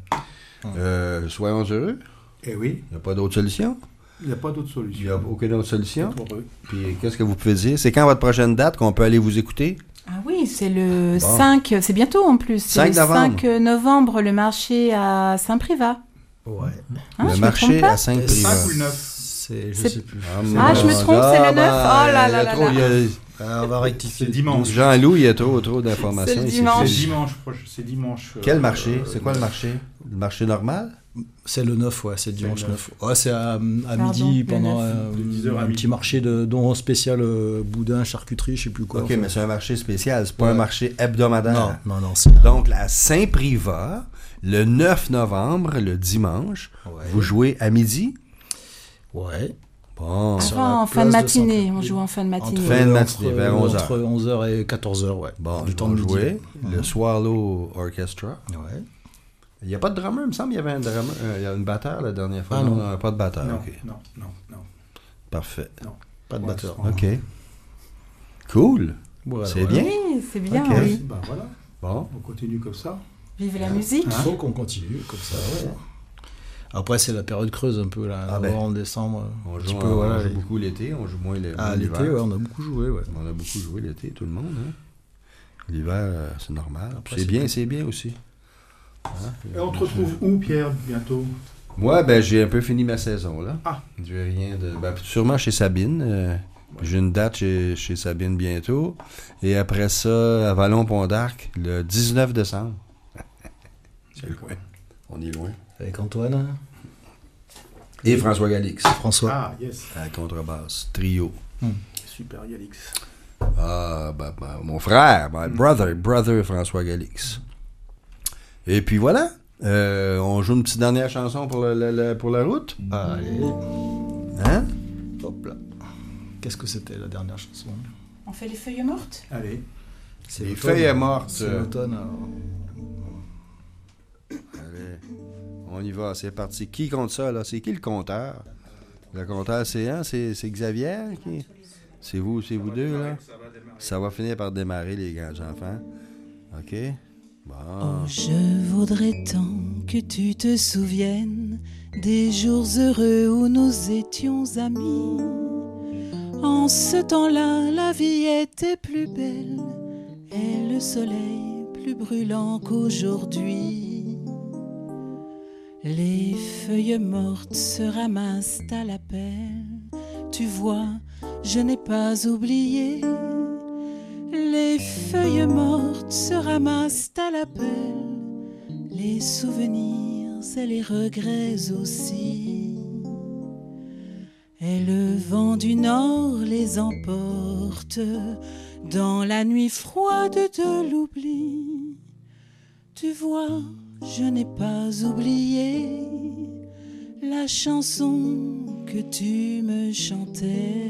soyons heureux. Eh oui, Il n'y a pas d'autre solution. il n'y a pas d'autre Il n'y a solution. aucune autre solution. Être heureux. Puis qu'est-ce que vous pouvez dire? C'est quand votre prochaine date qu'on peut aller vous écouter? Ah oui, c'est le Bon. 5, c'est bientôt en plus. C'est 5 le novembre. 5 novembre, le marché à Saint-Privat. Ouais. Hein, je le me marché trompe pas à Saint-Privat. 5 ou le 9? Je C'est- sais plus. Ah, je me trompe, c'est le 9. Oh là là là là. On va rectifier. C'est dimanche. Jean-Loup, il y a trop d'informations. C'est le ici. dimanche. C'est dimanche. C'est dimanche. Quel marché? C'est quoi le marché? Le marché normal? C'est le 9, ouais, c'est dimanche le 9. Ouais, c'est à Pardon, midi le pendant 9. De 10 heures à un midi. petit marché dont spécial boudin, charcuterie, je sais plus quoi. OK, enfin. mais c'est un marché spécial. C'est pas Ouais. un marché hebdomadaire. Non, c'est... Donc, à Saint-Privat, le 9 novembre, le dimanche, Ouais. vous jouez à midi? Ouais. Bon. Sur la Avant, en fin de place de matinée, Saint-Cloud. on joue en fin de matinée. Fin de matinée, vers 11 Entre 11h et 14h, ouais. Bon, du ils temps vont de midi. jouer. Le Swallow Orchestra. Ouais. Il n'y a pas de drummer, il me semble qu'il y avait un drummer. Il y a une batteur la dernière fois. Ah, non. pas de batteur. Non, OK. non. Parfait. Pas de Ouais, batteur. OK. Cool. Voilà, C'est voilà. bien. Oui, c'est bien, Ok. oui. Ben voilà, Bon. on continue comme ça. Vive la musique. Il faut qu'on continue comme ça. Ouais. Après, c'est la période creuse un peu, là. Ah ben. Novembre, décembre. On un joue, petit peu, voilà, on joue les- beaucoup l'été, on joue moins Ah, l'hiver. l'été, ouais, on a beaucoup joué, ouais. On a beaucoup joué l'été, tout le monde. Hein? L'hiver, c'est normal. Après, C'est c'est bien aussi. Hein? Et on te retrouve où, Pierre, bientôt? Moi, ben, j'ai un peu fini ma saison, là. Ah. J'ai rien de... Ben, sûrement chez Sabine. J'ai une date chez Sabine bientôt. Et après ça, à Vallon-Pont d'Arc, le 19 décembre. C'est loin. On est loin. Avec Antoine, hein. Et François Galix, François. Ah, yes. à la contrebasse. Trio. Super, Yalix. Ah, mon frère, my brother François Galix. Et puis voilà. On joue une petite dernière chanson pour la route. Allez, Hein? hop là. Qu'est-ce que c'était la dernière chanson? On fait les feuilles mortes. Allez. C'est Les l'automne. feuilles mortes. C'est l'automne. Allez, on y va, c'est parti. Qui compte ça, là? C'est qui le compteur? Le compteur, c'est Xavier? Qui... C'est vous deux, là? Ça va finir par démarrer, les grands enfants. OK? Bon. Oh, je voudrais tant que tu te souviennes des jours heureux où nous étions amis. En ce temps-là, la vie était plus belle et le soleil plus brûlant qu'aujourd'hui. Les feuilles mortes se ramassent à la pelle. Tu vois, je n'ai pas oublié. Les feuilles mortes se ramassent à la pelle, les souvenirs et les regrets aussi. Et le vent du nord les emporte dans la nuit froide de l'oubli. Tu vois, je n'ai pas oublié la chanson que tu me chantais.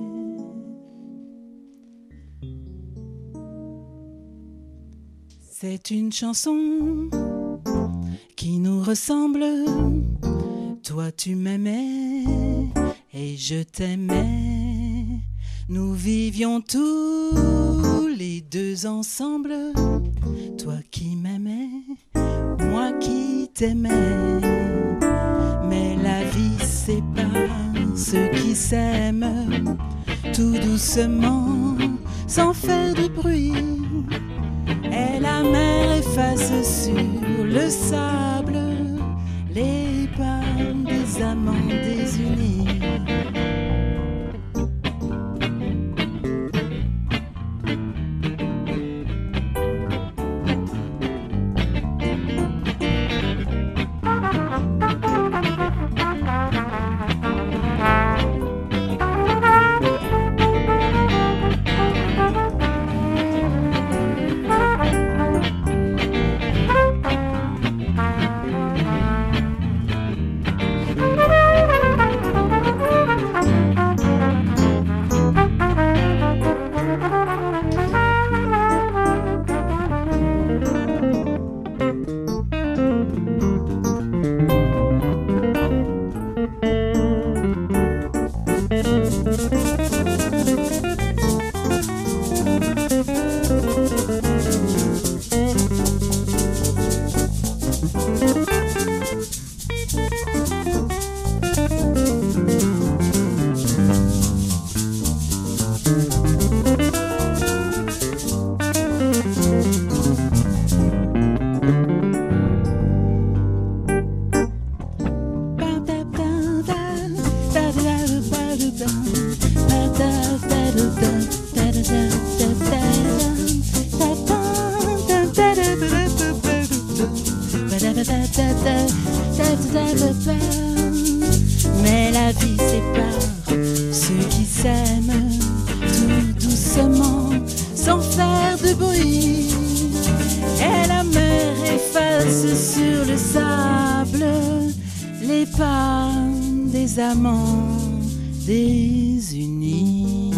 C'est une chanson qui nous ressemble. Toi tu m'aimais et je t'aimais. Nous vivions tous les deux ensemble. Toi qui m'aimais, moi qui t'aimais. Mais la vie sépare ceux qui s'aiment tout doucement. sans faire de bruit. Et la mer efface sur le sable les pas des amants désunis. Mais la vie sépare ceux qui s'aiment tout doucement, sans faire de bruit. Et la mer efface sur le sable les pas des amants désunis.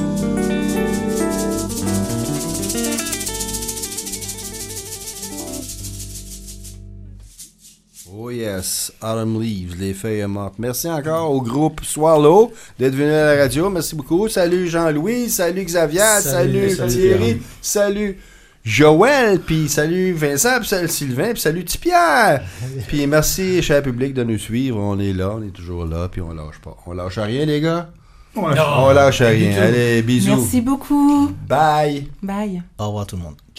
Oh yes, Autumn Leaves, les feuilles mortes. Merci encore au groupe Swallow d'être venu à la radio. Merci beaucoup. Salut Jean-Louis, salut Xavier, salut Thierry, salut Joël, puis salut Vincent, puis salut Sylvain, puis salut Pierre. Puis merci, cher public, de nous suivre. On est là, on est toujours là, puis on lâche pas. On lâche rien, les gars? On lâche rien. Allez, bisous. Merci beaucoup. Bye. Bye. Au revoir tout le monde.